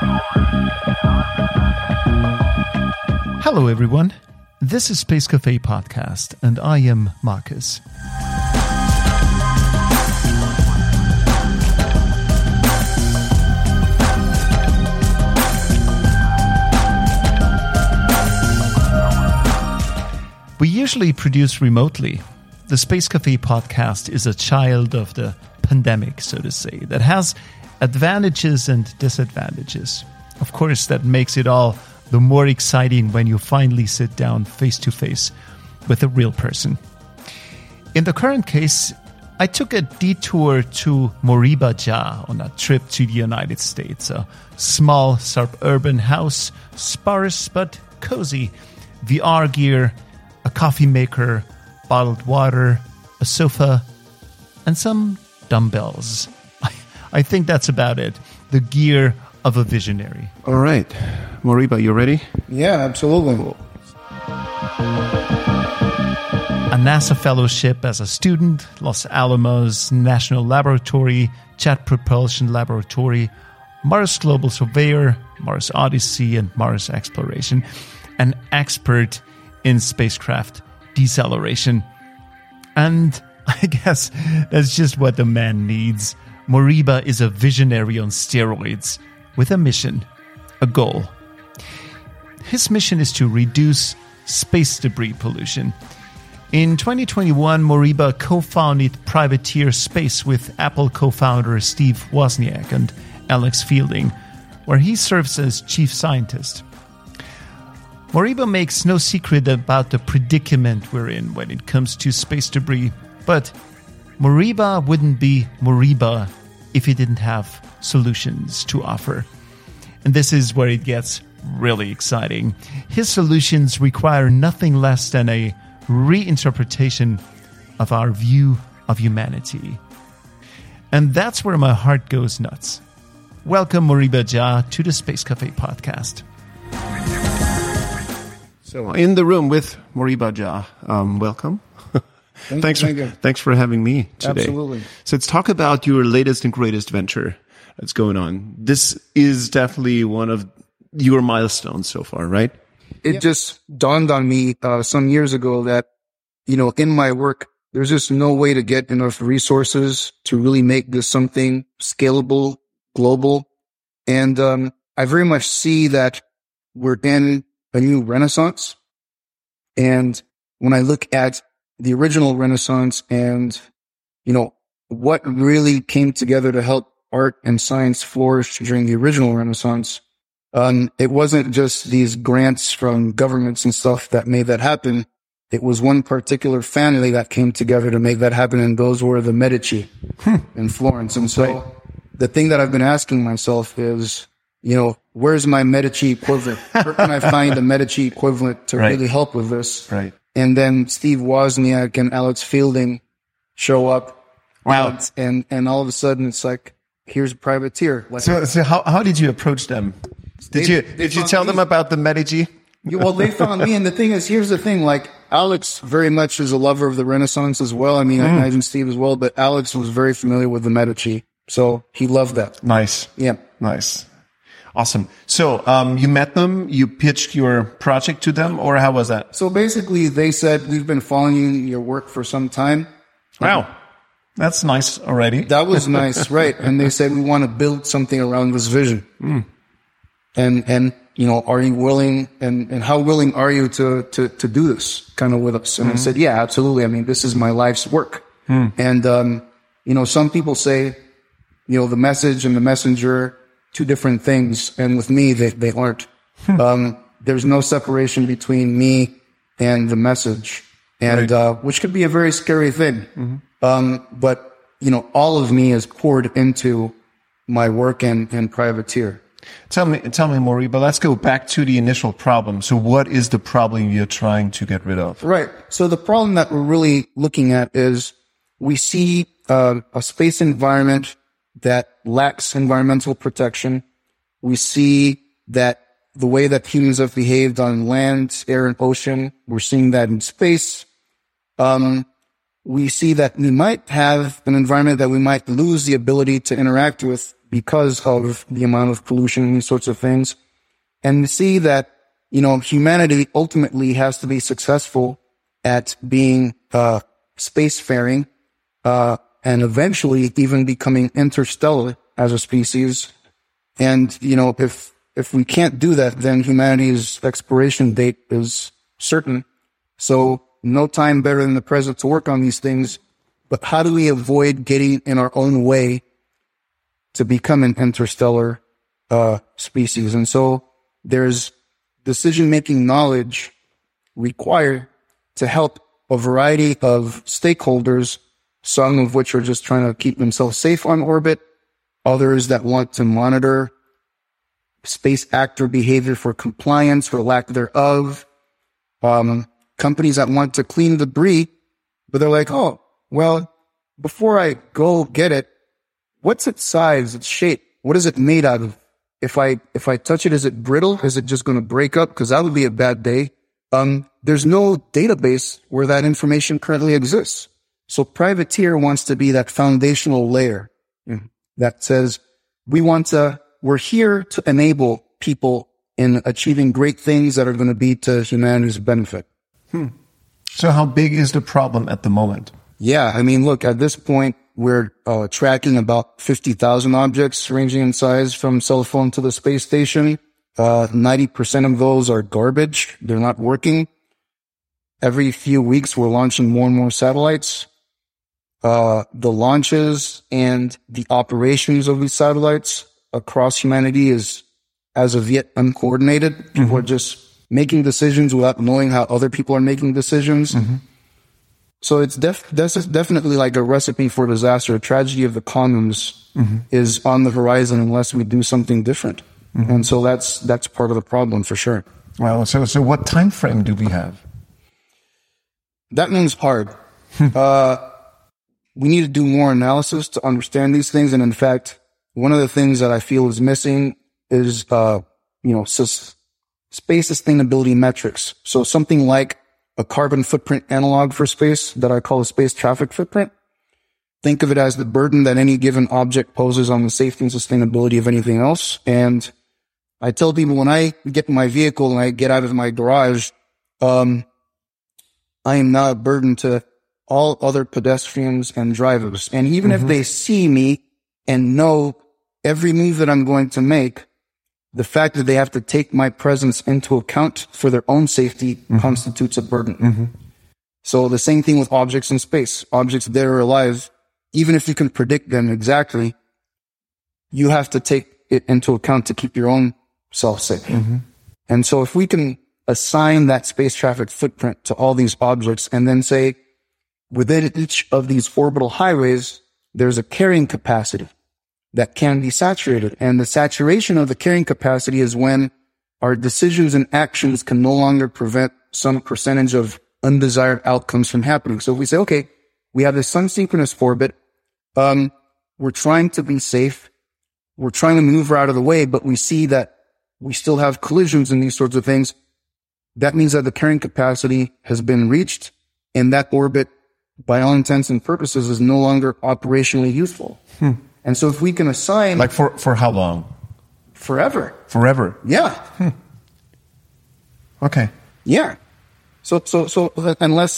Hello, everyone. This is Space Cafe Podcast, and I am Marcus. We usually produce remotely. The Space Cafe Podcast is a child of the pandemic, so to say, that has advantages and disadvantages. Of course, that makes it all the more exciting when you finally sit down face-to-face with a real person. In the current case, I took a detour to Moriba Jah on a trip to the United States, a small suburban house, sparse but cozy, VR gear, a coffee maker, bottled water, a sofa, and some dumbbells. I think that's about it. The gear of a visionary. All right. Moriba, you ready? Yeah, absolutely. Cool. A NASA fellowship as a student, Los Alamos National Laboratory, Jet Propulsion Laboratory, Mars Global Surveyor, Mars Odyssey, and Mars Exploration. An expert in spacecraft deceleration. And I guess that's just what the man needs. Moriba is a visionary on steroids with a mission, a goal. His mission is to reduce space debris pollution. In 2021, Moriba co-founded Privateer Space with Apple co-founder Steve Wozniak and Alex Fielding, where he serves as chief scientist. Moriba makes no secret about the predicament we're in when it comes to space debris, but Moriba wouldn't be Moriba if he didn't have solutions to offer. And this is where it gets really exciting. His solutions require nothing less than a reinterpretation of our view of humanity. And that's where my heart goes nuts. Welcome, Moriba Jah, to the Space Cafe Podcast. So, in the room with Moriba Jah, welcome. Thanks for having me today. Absolutely. So let's talk about your latest and greatest venture that's going on. This is definitely one of your milestones so far, right? It just dawned on me some years ago that, in my work, there's just no way to get enough resources to really make this something scalable, global. And I very much see that we're in a new renaissance. And when I look at the original Renaissance and, what really came together to help art and science flourish during the original Renaissance, it wasn't just these grants from governments and stuff that made that happen. It was one particular family that came together to make that happen, and those were the Medici in Florence. And so the thing that I've been asking myself is, where's my Medici equivalent? Where can I find a Medici equivalent to really help with this? Right. And then Steve Wozniak and Alex Fielding show up. Wow. And all of a sudden it's like, here's a privateer. So how did you approach them? Did you tell them about the Medici? Well, they found me. And the thing is, here's the thing, Alex very much is a lover of the Renaissance as well. I mean, I imagine Steve as well, but Alex was very familiar with the Medici. So he loved that. Nice. Yeah. Nice. Awesome. So, you met them, you pitched your project to them, or how was that? So basically they said, we've been following your work for some time. Wow. That's nice already. That was nice. Right. And they said, we want to build something around this vision. And, are you willing and how willing are you to do this kind of with us? And I said, yeah, absolutely. I mean, this is my life's work. And, some people say, the message and the messenger, two different things. And with me, they aren't. There's no separation between me and the message, and which could be a very scary thing. But, all of me is poured into my work and Privateer. Tell me, Moriba, let's go back to the initial problem. So what is the problem you're trying to get rid of? Right. So the problem that we're really looking at is we see a space environment that lacks environmental protection. We see that the way that humans have behaved on land, air, and ocean, we're seeing that in space. We see that we might have an environment that we might lose the ability to interact with because of the amount of pollution and these sorts of things. And see that, humanity ultimately has to be successful at being, spacefaring, and eventually even becoming interstellar as a species. And, if we can't do that, then humanity's expiration date is certain. So no time better than the present to work on these things. But how do we avoid getting in our own way to become an interstellar species? And so there's decision-making knowledge required to help a variety of stakeholders, some of which are just trying to keep themselves safe on orbit, others that want to monitor space actor behavior for compliance or lack thereof, companies that want to clean debris, but they're like, oh, well, before I go get it, what's its size, its shape? What is it made out of? If I touch it, is it brittle? Is it just going to break up? Because that would be a bad day. There's no database where that information currently exists. So Privateer wants to be that foundational layer that says we're here to enable people in achieving great things that are going to be to humanity's benefit. So how big is the problem at the moment? Yeah, look, at this point, we're tracking about 50,000 objects ranging in size from cell phone to the space station. 90% of those are garbage. They're not working. Every few weeks, we're launching more and more satellites. The launches and the operations of these satellites across humanity is, as of yet, uncoordinated. People are just making decisions without knowing how other people are making decisions. So it's definitely like a recipe for disaster. A tragedy of the commons is on the horizon unless we do something different. And so that's part of the problem for sure. Well, so what time frame do we have? That means hard. We need to do more analysis to understand these things. And in fact, one of the things that I feel is missing is, space sustainability metrics. So something like a carbon footprint analog for space that I call a space traffic footprint. Think of it as the burden that any given object poses on the safety and sustainability of anything else. And I tell people when I get in my vehicle and I get out of my garage, I am not a burden to all other pedestrians and drivers. And even if they see me and know every move that I'm going to make, the fact that they have to take my presence into account for their own safety constitutes a burden. So the same thing with objects in space. Objects that are alive, even if you can predict them exactly, you have to take it into account to keep your own self safe. And so if we can assign that space traffic footprint to all these objects and then say, within each of these orbital highways, there's a carrying capacity that can be saturated. And the saturation of the carrying capacity is when our decisions and actions can no longer prevent some percentage of undesired outcomes from happening. So if we say, okay, we have this sun-synchronous orbit, we're trying to be safe, we're trying to maneuver out of the way, but we see that we still have collisions and these sorts of things. That means that the carrying capacity has been reached, and that orbit, by all intents and purposes, is no longer operationally useful. And so if we can assign... Like for how long? Forever. Forever? Yeah. Okay. Yeah. So unless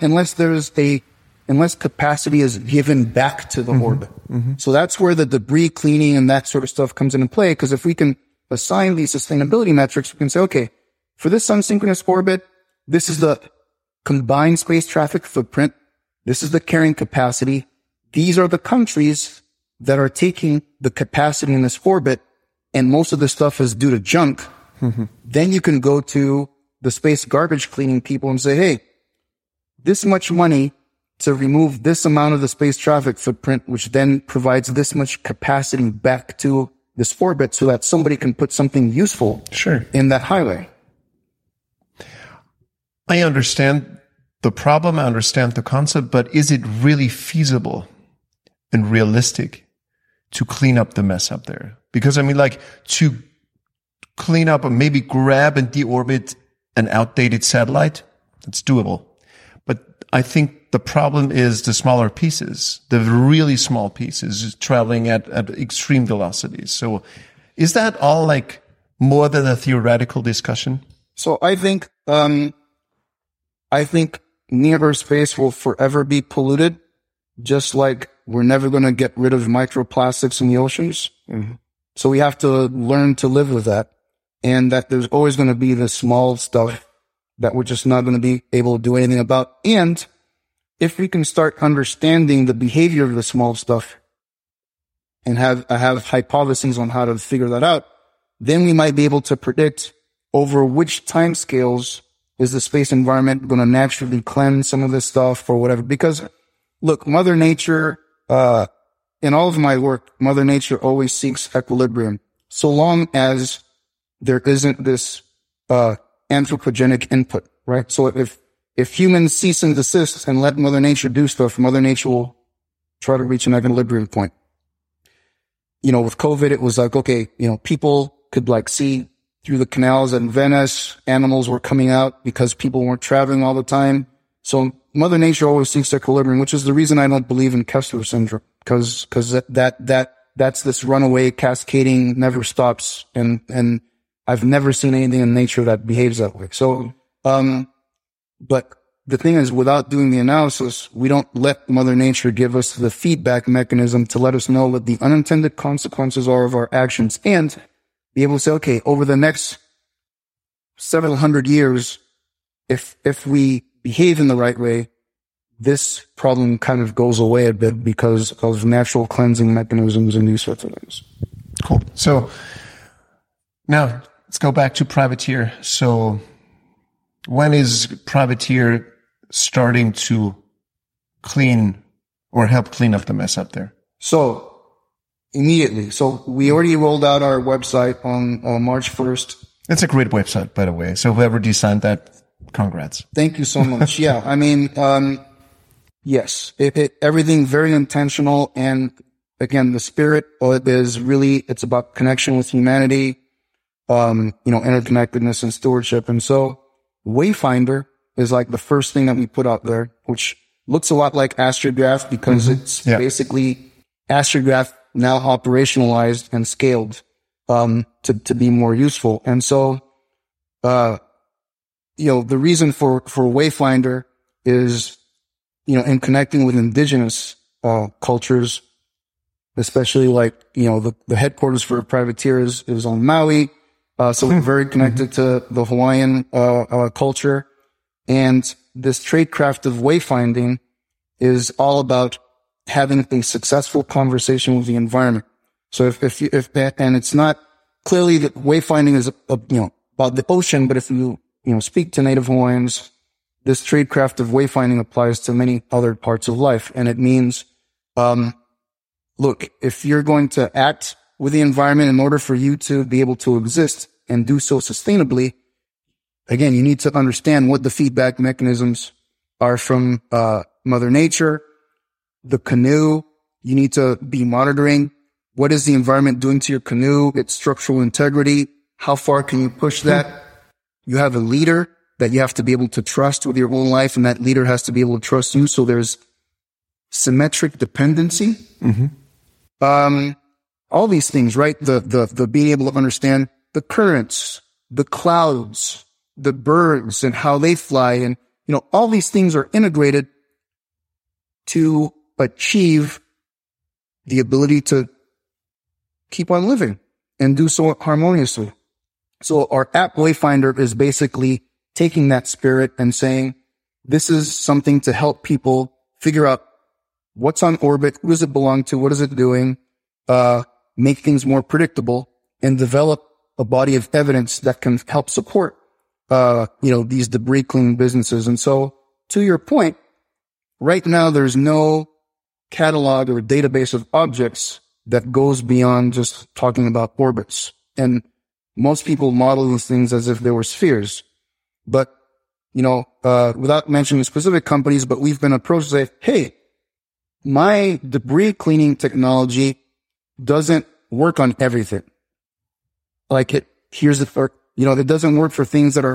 capacity is given back to the orbit. So that's where the debris cleaning and that sort of stuff comes into play. Because if we can assign these sustainability metrics, we can say, okay, for this sun-synchronous orbit, this is the combined space traffic footprint. This is the carrying capacity. These are the countries that are taking the capacity in this orbit, and most of the stuff is due to junk. Then you can go to the space garbage cleaning people and say, hey, this much money to remove this amount of the space traffic footprint, which then provides this much capacity back to this orbit so that somebody can put something useful in that highway. I understand the problem, I understand the concept, but is it really feasible and realistic to clean up the mess up there? Because to clean up or maybe grab and deorbit an outdated satellite, that's doable. But I think the problem is the smaller pieces, the really small pieces traveling at extreme velocities. So is that all like more than a theoretical discussion? So I think near space will forever be polluted, just like we're never going to get rid of microplastics in the oceans. Mm-hmm. So we have to learn to live with that, and that there's always going to be the small stuff that we're just not going to be able to do anything about. And if we can start understanding the behavior of the small stuff and have hypotheses on how to figure that out, then we might be able to predict over which time scales is the space environment going to naturally cleanse some of this stuff or whatever. Because look, Mother Nature, in all of my work, Mother Nature always seeks equilibrium. So long as there isn't this, anthropogenic input, right? So if humans cease and desist and let Mother Nature do stuff, Mother Nature will try to reach an equilibrium point. You know, with COVID, it was like, okay, you know, people could like see through the canals in Venice, animals were coming out because people weren't traveling all the time. So Mother Nature always seeks equilibrium, which is the reason I don't believe in Kessler syndrome, because that's this runaway cascading, never stops. And I've never seen anything in nature that behaves that way. So, but the thing is, without doing the analysis, we don't let Mother Nature give us the feedback mechanism to let us know what the unintended consequences are of our actions, and be able to say, okay, over the next several hundred years, if we behave in the right way, this problem kind of goes away a bit because of natural cleansing mechanisms and these sorts of things. Cool. So now let's go back to Privateer. So when is Privateer starting to clean or help clean up the mess up there? So immediately. So we already rolled out our website on March 1st. That's a great website, by the way. So whoever designed that, congrats. Thank you so much. Yeah. I mean, yes, everything very intentional. And again, the spirit is really, it's about connection with humanity, interconnectedness and stewardship. And so Wayfinder is like the first thing that we put out there, which looks a lot like Astrograph because it's basically Astrograph now operationalized and scaled, to be more useful. And so, the reason for Wayfinder is, in connecting with indigenous, cultures, especially like, the headquarters for Privateer is on Maui. So we're very connected to the Hawaiian, culture. And this tradecraft of wayfinding is all about having a successful conversation with the environment. So and it's not clearly that wayfinding is, about the ocean, but if you speak to Native Hawaiians, this tradecraft of wayfinding applies to many other parts of life. And it means, look, if you're going to act with the environment in order for you to be able to exist and do so sustainably, again, you need to understand what the feedback mechanisms are from, Mother Nature. The canoe, you need to be monitoring. What is the environment doing to your canoe? Its structural integrity. How far can you push that? You have a leader that you have to be able to trust with your own life, and that leader has to be able to trust you. So there's symmetric dependency. All these things, right? The being able to understand the currents, the clouds, the birds and how they fly. And, all these things are integrated to achieve the ability to keep on living and do so harmoniously. So our app Wayfinder is basically taking that spirit and saying, this is something to help people figure out what's on orbit, who does it belong to, what is it doing, make things more predictable, and develop a body of evidence that can help support, these debris cleaning businesses. And so to your point, right now there's no catalog or database of objects that goes beyond just talking about orbits. And most people model these things as if they were spheres. But, without mentioning specific companies, but we've been approached to say, hey, my debris cleaning technology doesn't work on everything. Like it doesn't work for things that are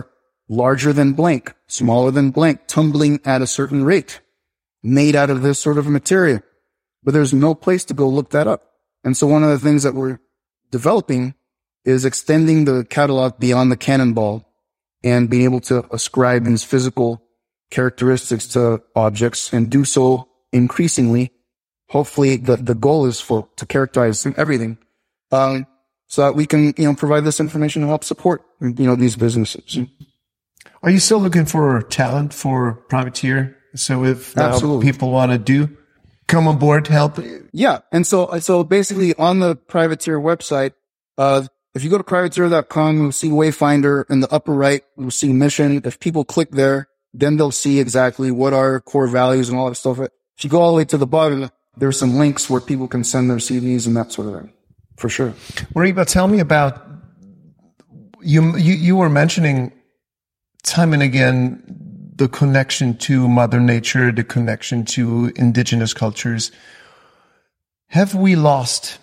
larger than blank, smaller than blank, tumbling at a certain rate, made out of this sort of material. But there's no place to go look that up. And so one of the things that we're developing is extending the catalog beyond the cannonball and being able to ascribe these physical characteristics to objects and do so increasingly. Hopefully the goal is to characterize everything, so that we can, provide this information to help support, these businesses. Are you still looking for talent for Privateer? So if people want to come on board, help? Yeah. And so basically on the Privateer website, if you go to privateer.com, you'll see Wayfinder in the upper right, you'll see mission. If people click there, then they'll see exactly what our core values and all that stuff. If you go all the way to the bottom, there's some links where people can send their CVs and that sort of thing. For sure. Mariba, tell me about, you were mentioning time and again the connection to Mother Nature, the connection to indigenous cultures. Have we lost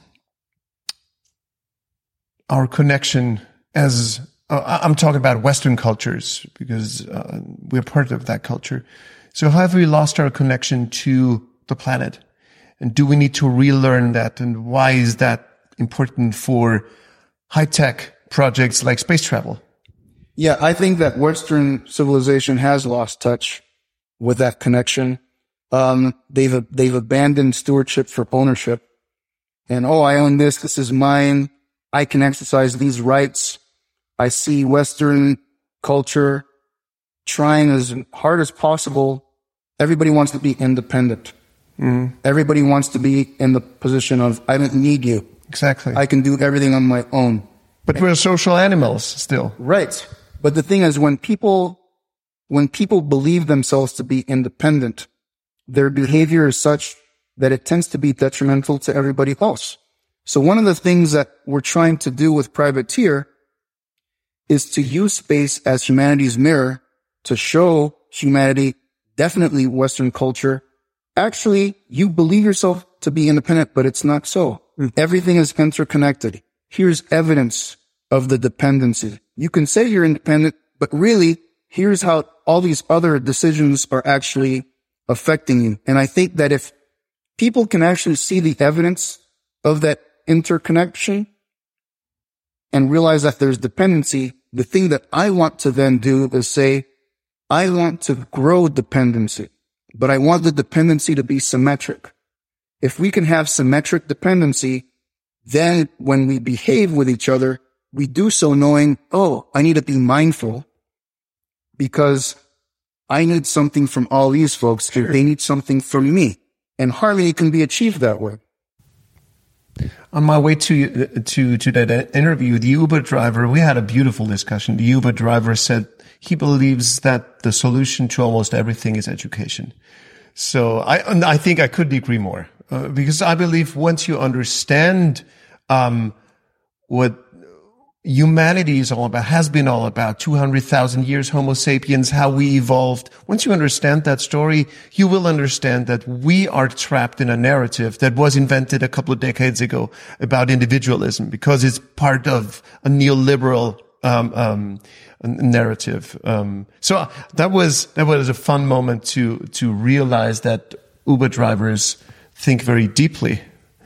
our connection as, I'm talking about Western cultures because we're part of that culture. So have we lost our connection to the planet? And do we need to relearn that? And why is that important for high-tech projects like space travel? Yeah, I think that Western civilization has lost touch with that connection. They've abandoned stewardship for ownership. And, I own this. This is mine. I can exercise these rights. I see Western culture trying as hard as possible. Everybody wants to be independent. Mm. Everybody wants to be in the position of, I don't need you. Exactly. I can do everything on my own. But we're social animals still. Right. But the thing is, when people believe themselves to be independent, their behavior is such that it tends to be detrimental to everybody else. So one of the things that we're trying to do with Privateer is to use space as humanity's mirror to show humanity, definitely Western culture, actually, you believe yourself to be independent, but it's not so. Everything is interconnected. Here's evidence of the dependency. You can say you're independent, but really, here's how all these other decisions are actually affecting you. And I think that if people can actually see the evidence of that interconnection and realize that there's dependency, the thing that I want to then do is say, I want to grow dependency, but I want the dependency to be symmetric. If we can have symmetric dependency, then when we behave with each other, we do so knowing, I need to be mindful because I need something from all these folks. Sure. They need something from me. And hardly can be achieved that way. On my way to that interview, the Uber driver, we had a beautiful discussion. The Uber driver said he believes that the solution to almost everything is education. So I think I couldn't agree more, because I believe once you understand what humanity is all about, has been all about, 200,000 years, Homo sapiens, how we evolved. Once you understand that story, you will understand that we are trapped in a narrative that was invented a couple of decades ago about individualism, because it's part of a neoliberal narrative. So that was a fun moment to realize that Uber drivers think very deeply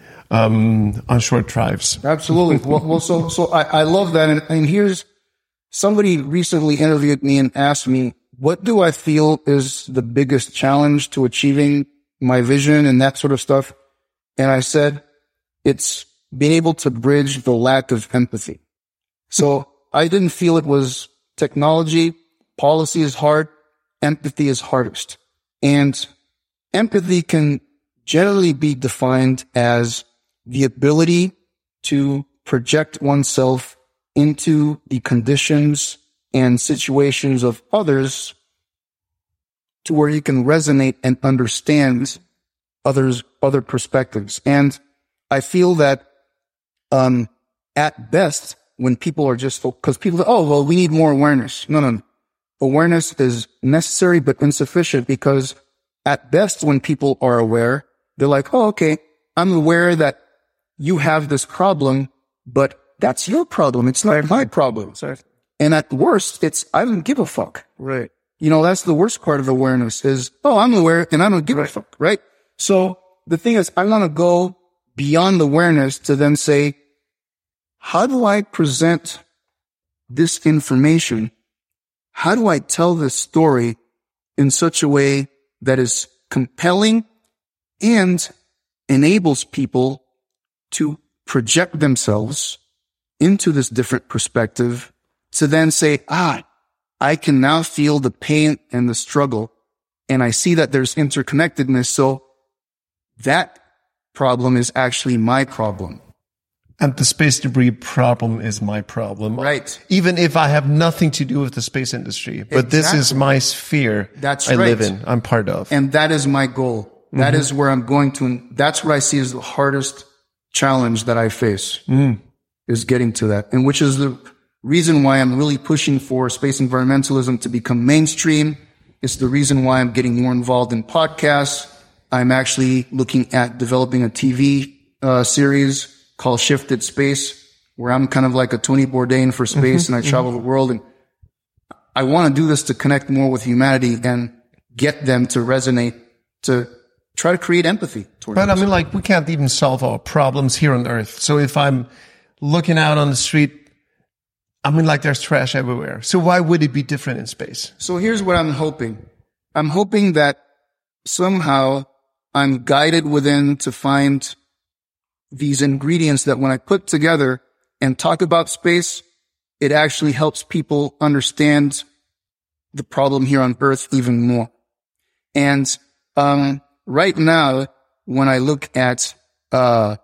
on short drives. Absolutely. Well, so I love that. And here's somebody recently interviewed me and asked me, what do I feel is the biggest challenge to achieving my vision and that sort of stuff? And I said, it's being able to bridge the lack of empathy. So I didn't feel it was technology. Policy is hard. Empathy is hardest. And empathy can generally be defined as the ability to project oneself into the conditions and situations of others to where you can resonate and understand other perspectives. And I feel that, at best, when people are just, because people say, we need more awareness. No. Awareness is necessary but insufficient, because at best, when people are aware, they're like, okay, I'm aware that you have this problem, but that's your problem. It's not my problem. And at worst, it's, I don't give a fuck. Right. You know, that's the worst part of awareness is, oh, I'm aware and I don't give a fuck, right? So the thing is, I want to go beyond awareness to then say, how do I present this information? How do I tell this story in such a way that is compelling and enables people to project themselves into this different perspective to then say, I can now feel the pain and the struggle, and I see that there's interconnectedness. So that problem is actually my problem. And the space debris problem is my problem. Right. Even if I have nothing to do with the space industry. But this is my sphere That's I right. live in, I'm part of. And that is my goal. That is where I'm going to, that's what I see as the hardest challenge that I face, is getting to that. And which is the reason why I'm really pushing for space environmentalism to become mainstream. It's the reason why I'm getting more involved in podcasts. I'm actually looking at developing a TV series called Shifted Space, where I'm kind of like a Tony Bourdain for space, and I travel the world. And I want to do this to connect more with humanity and get them to resonate, to try to create empathy towards But us. I mean, like, we can't even solve our problems here on Earth. So if I'm looking out on the street, I mean, like, there's trash everywhere. So why would it be different in space? So here's what I'm hoping. I'm hoping that somehow I'm guided within to find these ingredients that when I put together and talk about space, it actually helps people understand the problem here on Earth even more. And right now, when I look at the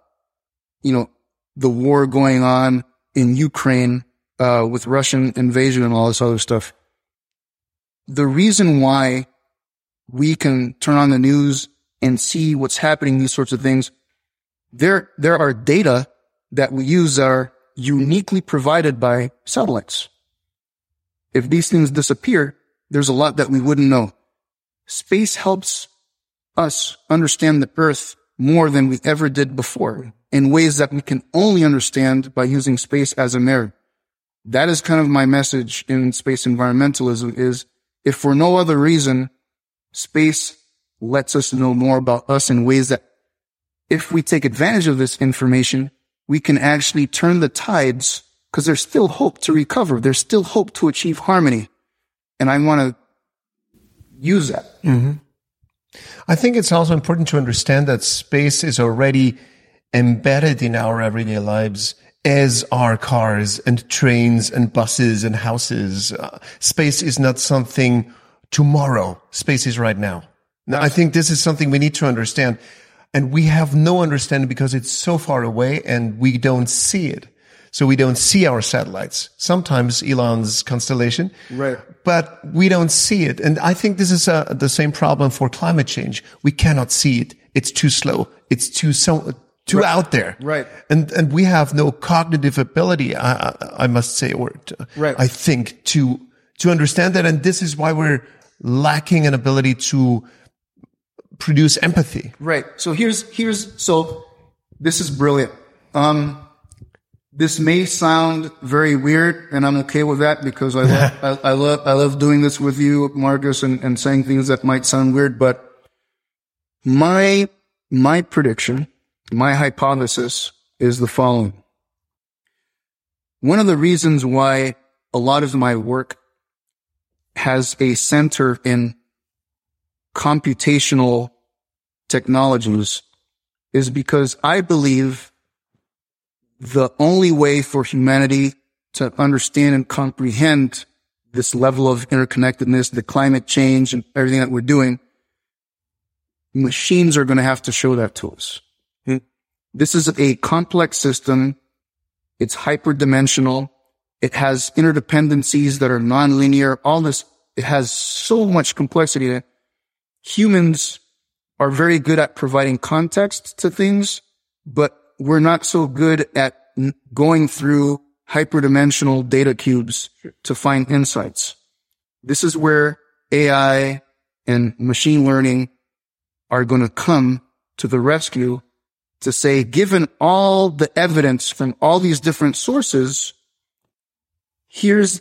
war going on in Ukraine with Russian invasion and all this other stuff, the reason why we can turn on the news and see what's happening, these sorts of things, there are data that we use are uniquely provided by satellites. If these things disappear, there's a lot that we wouldn't know. Space helps us understand the Earth more than we ever did before in ways that we can only understand by using space as a mirror. That is kind of my message in space environmentalism is, if for no other reason, space lets us know more about us in ways that if we take advantage of this information, we can actually turn the tides, because there's still hope to recover. There's still hope to achieve harmony. And I want to use that. I think it's also important to understand that space is already embedded in our everyday lives, as are cars and trains and buses and houses. Space is not something tomorrow. Space is right now. Now, I think this is something we need to understand. And we have no understanding because it's so far away and we don't see it. So we don't see our satellites. Sometimes Elon's constellation. Right. But we don't see it. And I think this is the same problem for climate change. We cannot see it. It's too slow. It's too out there. Right. And we have no cognitive ability, I must say, I think, to understand that. And this is why we're lacking an ability to produce empathy. Right. So so this is brilliant. This may sound very weird, and I'm okay with that because I love doing this with you, Marcus, and saying things that might sound weird, but my prediction, my hypothesis is the following. One of the reasons why a lot of my work has a center in computational technologies is because I believe the only way for humanity to understand and comprehend this level of interconnectedness, the climate change and everything that we're doing, machines are going to have to show that to us. This is a complex system. It's hyperdimensional. It has interdependencies that are nonlinear. All this, it has so much complexity that humans are very good at providing context to things, but we're not so good at going through hyperdimensional data cubes to find insights. This is where AI and machine learning are going to come to the rescue to say, given all the evidence from all these different sources, here's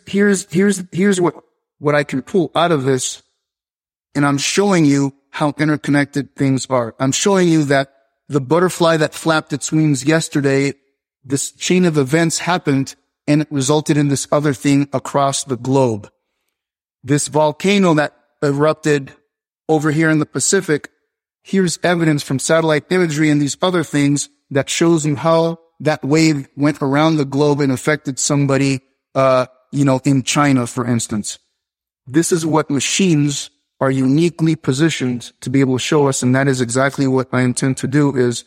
what I can pull out of this. And I'm showing you how interconnected things are. I'm showing you that the butterfly that flapped its wings yesterday, this chain of events happened and it resulted in this other thing across the globe. This volcano that erupted over here in the Pacific, here's evidence from satellite imagery and these other things that shows you how that wave went around the globe and affected somebody, in China, for instance. This is what machines are uniquely positioned to be able to show us. And that is exactly what I intend to do, is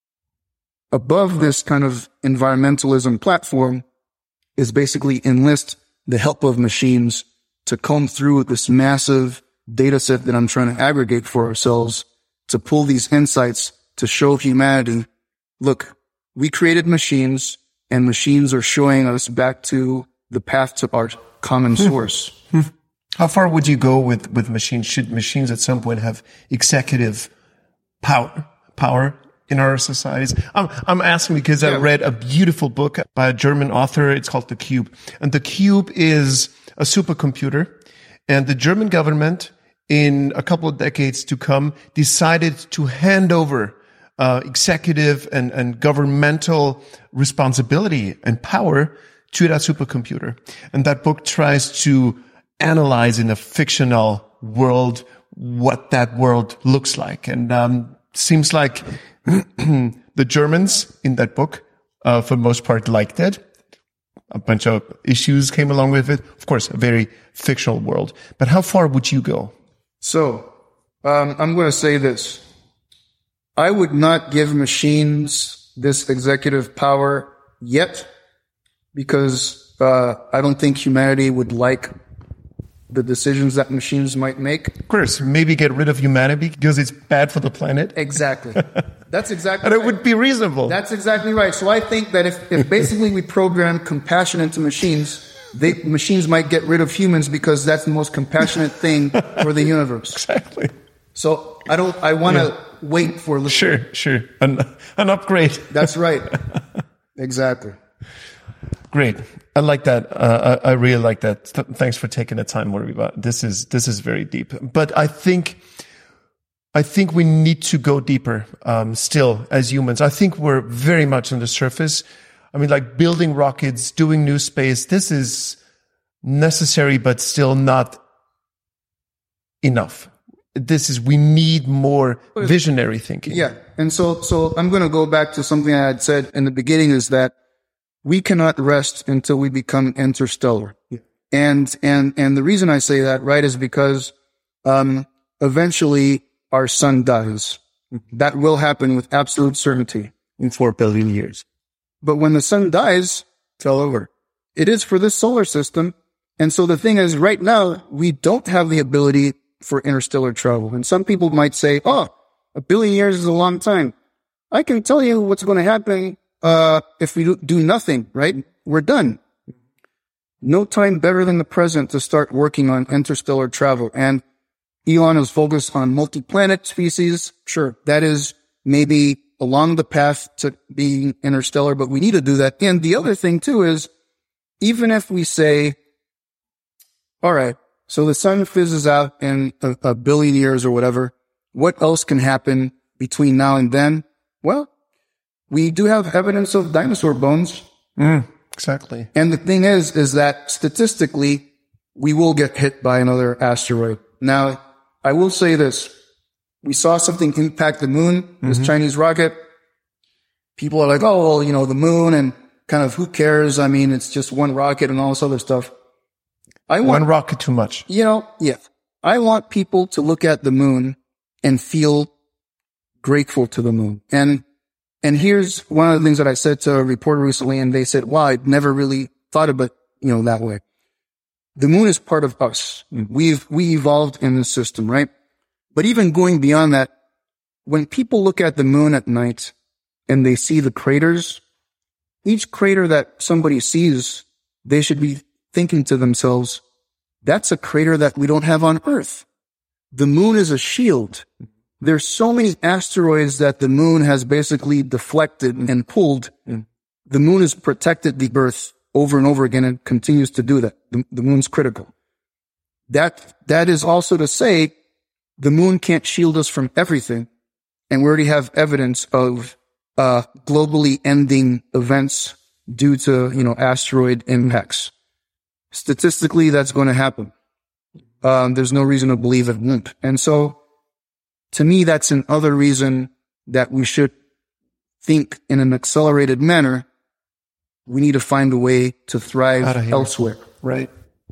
above this kind of environmentalism platform is basically enlist the help of machines to comb through this massive data set that I'm trying to aggregate for ourselves, to pull these insights, to show humanity, look, we created machines and machines are showing us back to the path to our common source. How far would you go with machines? Should machines at some point have executive power in our societies? I'm asking because I read a beautiful book by a German author. It's called The Cube. And The Cube is a supercomputer. And the German government, in a couple of decades to come, decided to hand over executive and governmental responsibility and power to that supercomputer. And that book tries to analyze in a fictional world what that world looks like. And seems like the Germans in that book, for the most part, liked it. A bunch of issues came along with it. Of course, a very fictional world. But how far would you go? So, I'm going to say this. I would not give machines this executive power yet, because I don't think humanity would like the decisions that machines might make. Of course, maybe get rid of humanity because it's bad for the planet. Exactly. That's exactly and right. It would be reasonable. That's exactly right. So I think that if basically we program compassion into machines, machines might get rid of humans because that's the most compassionate thing for the universe. Exactly. So I want to wait for the... Sure. An upgrade. That's right. Exactly. Great. I like that. I really like that. Thanks for taking the time, Moriba. This is very deep. But I think we need to go deeper, still, as humans. I think we're very much on the surface. I mean, like building rockets, doing new space. This is necessary, but still not enough. We need more visionary thinking. Yeah. And so I'm going to go back to something I had said in the beginning, is that we cannot rest until we become interstellar. Yeah. And the reason I say that, right, is because, eventually our sun dies. That will happen with absolute certainty in 4 billion years. But when the sun dies, it's all over. It is for this solar system. And so the thing is, right now, we don't have the ability for interstellar travel. And some people might say, 1 billion years is a long time. I can tell you what's going to happen if we do nothing, right? We're done. No time better than the present to start working on interstellar travel. And Elon is focused on multi-planet species. Sure, that is maybe along the path to being interstellar, but we need to do that. And the other thing too is, even if we say, all right, so the sun fizzes out in a billion years or whatever, what else can happen between now and then? Well, we do have evidence of dinosaur bones. Exactly. And the thing is that statistically, we will get hit by another asteroid. Now, I will say this. We saw something impact the moon, this Chinese rocket. People are like, oh, well, the moon, and kind of, who cares? I mean, it's just one rocket and all this other stuff. One rocket too much. Yeah. I want people to look at the moon and feel grateful to the moon. And here's one of the things that I said to a reporter recently, and they said, wow, I'd never really thought of it, that way. The moon is part of us. We evolved in this system, right? But even going beyond that, when people look at the moon at night and they see the craters, each crater that somebody sees, they should be thinking to themselves, that's a crater that we don't have on Earth. The moon is a shield. There's so many asteroids that the moon has basically deflected and pulled. The moon has protected the Earth over and over again and continues to do that. The moon's critical. That is also to say the moon can't shield us from everything. And we already have evidence of globally ending events due to, asteroid impacts. Statistically, that's going to happen. There's no reason to believe it won't. And so, to me, that's another reason that we should think in an accelerated manner. We need to find a way to thrive elsewhere. Right.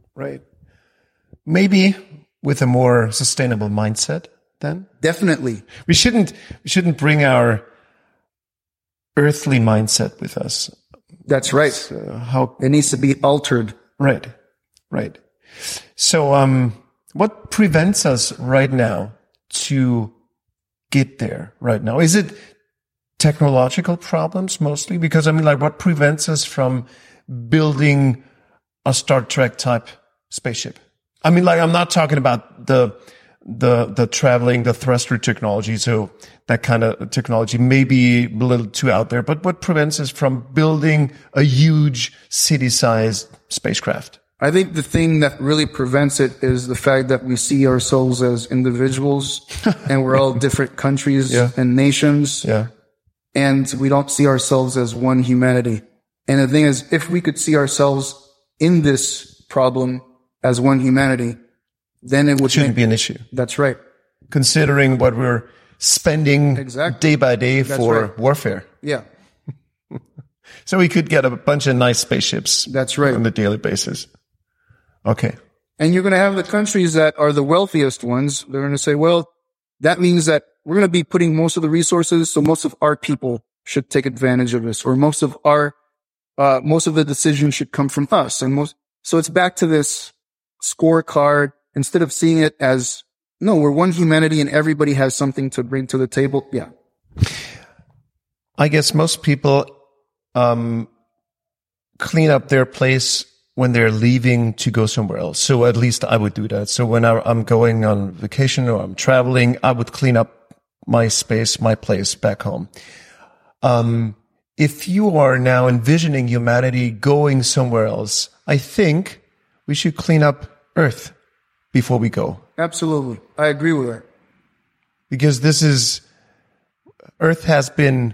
Maybe with a more sustainable mindset then? Definitely. We shouldn't bring our earthly mindset with us. That's right. It needs to be altered. Right. So, what prevents us right now to get there right now? Is it technological problems mostly? Because what prevents us from building a Star Trek type spaceship? I'm not talking about the traveling, the thruster technology. So that kind of technology may be a little too out there, but what prevents us from building a huge city-sized spacecraft? I think the thing that really prevents it is the fact that we see ourselves as individuals and we're all different countries and nations. Yeah. And we don't see ourselves as one humanity. And the thing is, if we could see ourselves in this problem as one humanity, then it shouldn't be an issue. That's right. Considering what we're spending day by day for warfare. Yeah. So we could get a bunch of nice spaceships. That's right. On a daily basis. Okay. And you're going to have the countries that are the wealthiest ones. They're going to say, well, that means that we're going to be putting most of the resources. So most of our people should take advantage of this, or most of the decisions should come from us. So it's back to this scorecard. Instead of seeing it as, no, we're one humanity and everybody has something to bring to the table. Yeah. I guess most people clean up their place when they're leaving to go somewhere else. So at least I would do that. So when I'm going on vacation or I'm traveling, I would clean up my space, my place back home. If you are now envisioning humanity going somewhere else, I think we should clean up Earth before we go. Absolutely. I agree with that. Because Earth has been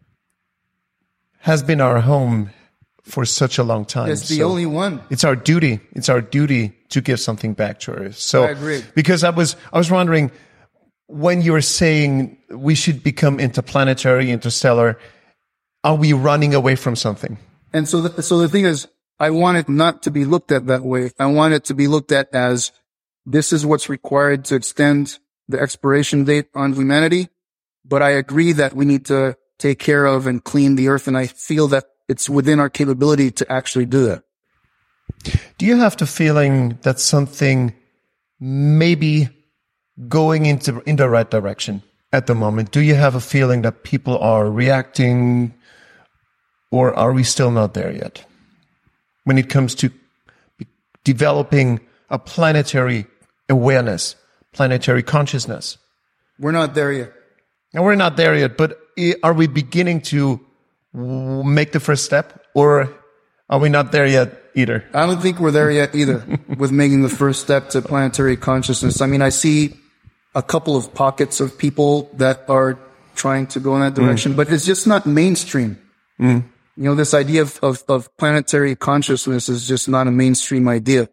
our home for such a long time. It's the only one. It's our duty. It's our duty to give something back to Earth. So I agree. Because I was wondering, when you're saying we should become interplanetary, interstellar, are we running away from something? And so the thing is, I want it not to be looked at that way. I want it to be looked at as this is what's required to extend the expiration date on humanity. But I agree that we need to take care of and clean the Earth. And I feel that it's within our capability to actually do that. Do you have the feeling that something may be going in the right direction at the moment? Do you have a feeling that people are reacting, or are we still not there yet? When it comes to developing a planetary awareness, planetary consciousness. We're not there yet. And we're not there yet, but are we beginning to make the first step, or are we not there yet either? I don't think we're there yet either with making the first step to planetary consciousness. I mean, I see a couple of pockets of people that are trying to go in that direction, but it's just not mainstream. This idea of planetary consciousness is just not a mainstream idea.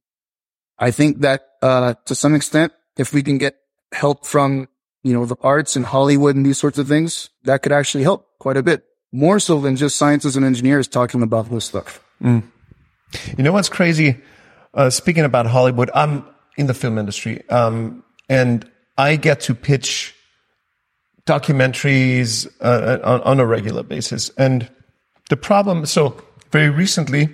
I think that, to some extent, if we can get help from, the arts and Hollywood and these sorts of things, that could actually help quite a bit. More so than just scientists and engineers talking about this stuff. You know what's crazy? Speaking about Hollywood, I'm in the film industry, and I get to pitch documentaries on a regular basis. And the problem, so very recently,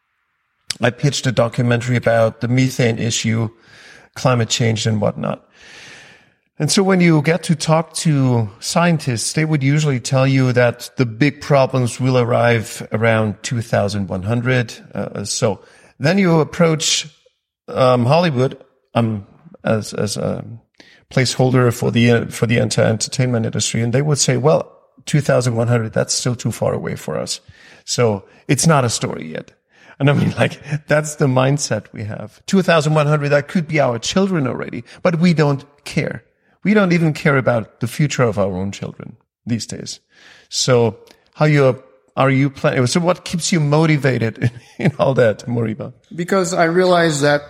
I pitched a documentary about the methane issue, climate change and whatnot. And so when you get to talk to scientists, they would usually tell you that the big problems will arrive around 2100. So then you approach Hollywood as a placeholder for the entire entertainment industry, and they would say, well, 2100, that's still too far away for us. So it's not a story yet. And I mean, like, that's the mindset we have. 2,100, that could be our children already, but we don't care. We don't even care about the future of our own children these days. So are you planning? So what keeps you motivated in all that, Moriba? Because I realize that,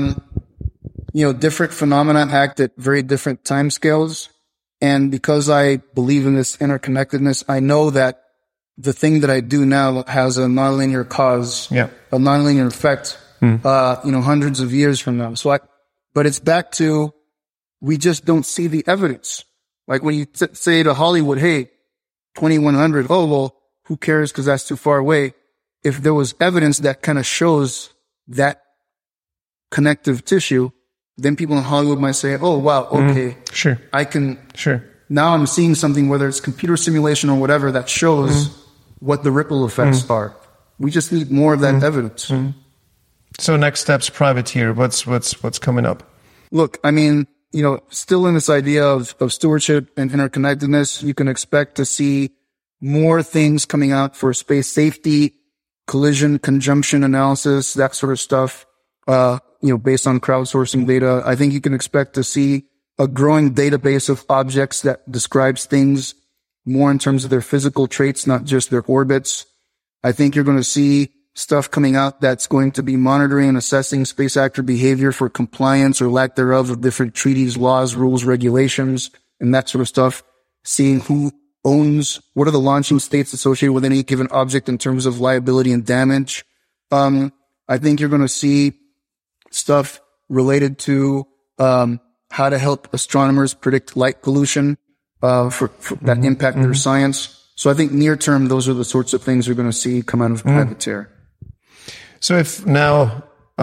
different phenomena act at very different timescales. And because I believe in this interconnectedness, I know that the thing that I do now has a nonlinear cause, a nonlinear effect, hundreds of years from now. But it's back to, we just don't see the evidence. Like when you say to Hollywood, hey, 2100, oh, well, who cares? Cause that's too far away. If there was evidence that kind of shows that connective tissue, then people in Hollywood might say, oh, wow, okay. Sure. Now I'm seeing something, whether it's computer simulation or whatever, that shows what the ripple effects are. We just need more of that evidence. So next steps, Privateer. What's coming up? Look, I mean, still in this idea of stewardship and interconnectedness, you can expect to see more things coming out for space safety, collision, conjunction analysis, that sort of stuff, based on crowdsourcing data. I think you can expect to see a growing database of objects that describes things more in terms of their physical traits, not just their orbits. I think you're going to see stuff coming out that's going to be monitoring and assessing space actor behavior for compliance or lack thereof of different treaties, laws, rules, regulations, and that sort of stuff. Seeing who owns, what are the launching states associated with any given object in terms of liability and damage. I think you're going to see stuff related to how to help astronomers predict light pollution for that impact their science. So I think near term, those are the sorts of things you're going to see come out of Privateer. So if now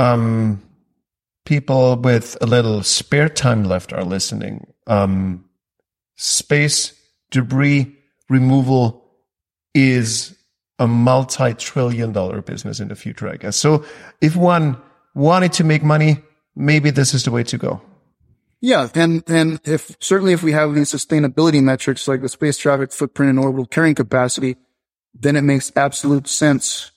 people with a little spare time left are listening, space debris removal is a multi-trillion-dollar business in the future, I guess. So if one wanted to make money, maybe this is the way to go. Yeah, and if we have these sustainability metrics like the space traffic footprint and orbital carrying capacity, then it makes absolute sense,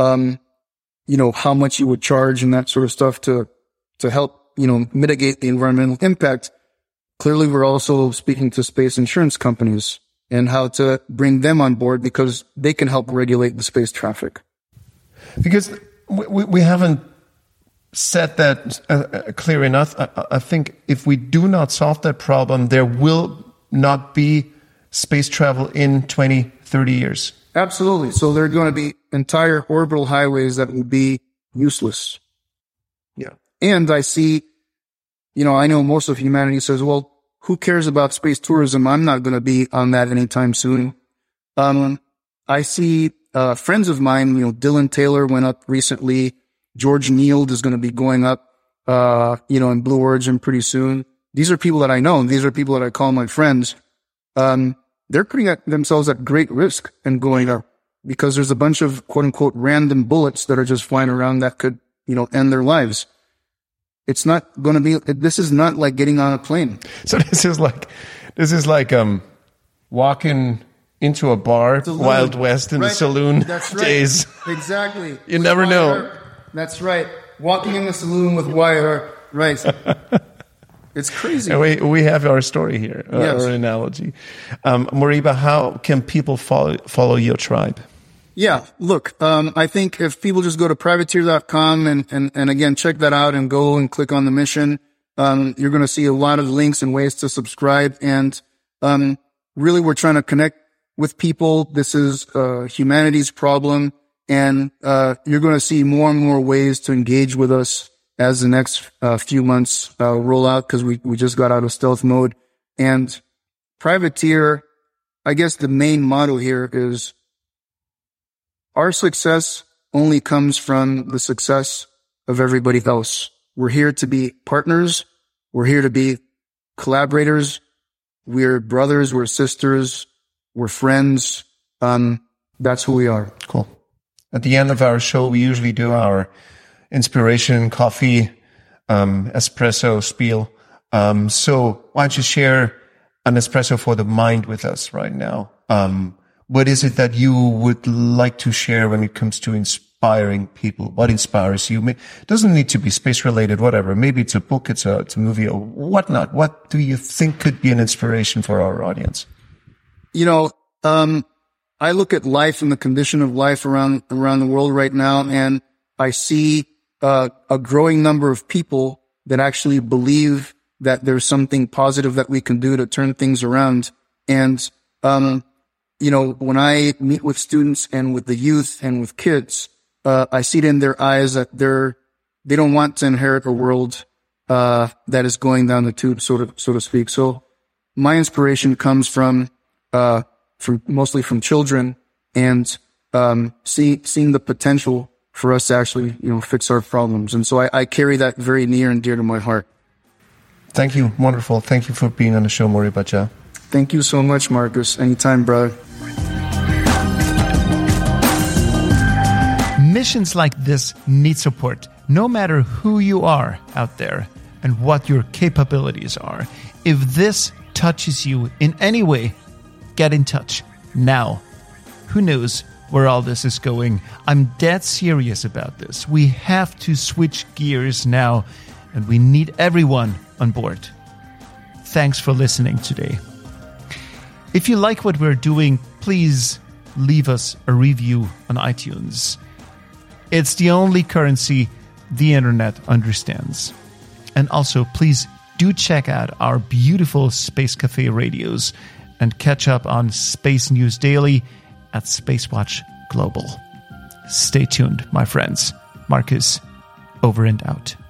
how much you would charge and that sort of stuff to help, mitigate the environmental impact. Clearly, we're also speaking to space insurance companies and how to bring them on board because they can help regulate the space traffic. Because we haven't said that clear enough. I think if we do not solve that problem, there will not be space travel in 20, 30 years. Absolutely. So there are going to be entire orbital highways that will be useless. Yeah. And I see, I know most of humanity says, well, who cares about space tourism? I'm not going to be on that anytime soon. I see friends of mine, Dylan Taylor went up recently. George Neild is going to be going up, in Blue Origin pretty soon. These are people that I know. These are people that I call my friends. They're putting themselves at great risk and going up because there's a bunch of quote unquote random bullets that are just flying around that could, end their lives. It's not going to be, this is not like getting on a plane. So this is like walking into a bar, Wild West in the saloon days. Exactly. You never know. That's right. Walking in the saloon with wire. Right. It's crazy. We have our story here, our analogy. Moriba, how can people follow your tribe? Yeah, look, I think if people just go to privateer.com and again, check that out and go and click on the mission, you're going to see a lot of links and ways to subscribe. And, really we're trying to connect with people. This is humanity's problem. And, you're going to see more and more ways to engage with us as the next, few months, roll out because we just got out of stealth mode. And Privateer, I guess the main motto here is, our success only comes from the success of everybody else. We're here to be partners. We're here to be collaborators. We're brothers. We're sisters. We're friends. That's who we are. Cool. At the end of our show, we usually do our inspiration, coffee, espresso spiel. So why don't you share an espresso for the mind with us right now? What is it that you would like to share when it comes to inspiring people? What inspires you? It doesn't need to be space related, whatever. Maybe it's a book, it's a movie or whatnot. What do you think could be an inspiration for our audience? You know, I look at life and the condition of life around the world right now, and I see a growing number of people that actually believe that there's something positive that we can do to turn things around. And, you know, when I meet with students and with the youth and with kids, I see it in their eyes that they don't want to inherit a world, that is going down the tube, so to speak. So my inspiration comes from mostly from children and, seeing the potential for us to actually, you know, fix our problems. And so I carry that very near and dear to my heart. Thank you. Wonderful. Thank you for being on the show, Maury Bacha. Thank you so much, Marcus. Anytime, brother. Missions like this need support, no matter who you are out there and what your capabilities are. If this touches you in any way, get in touch now. Who knows where all this is going? I'm dead serious about this. We have to switch gears now, and we need everyone on board. Thanks for listening today. If you like what we're doing, please leave us a review on iTunes. It's the only currency the internet understands. And also, please do check out our beautiful Space Cafe radios and catch up on Space News Daily at Spacewatch Global. Stay tuned, my friends. Marcus, over and out.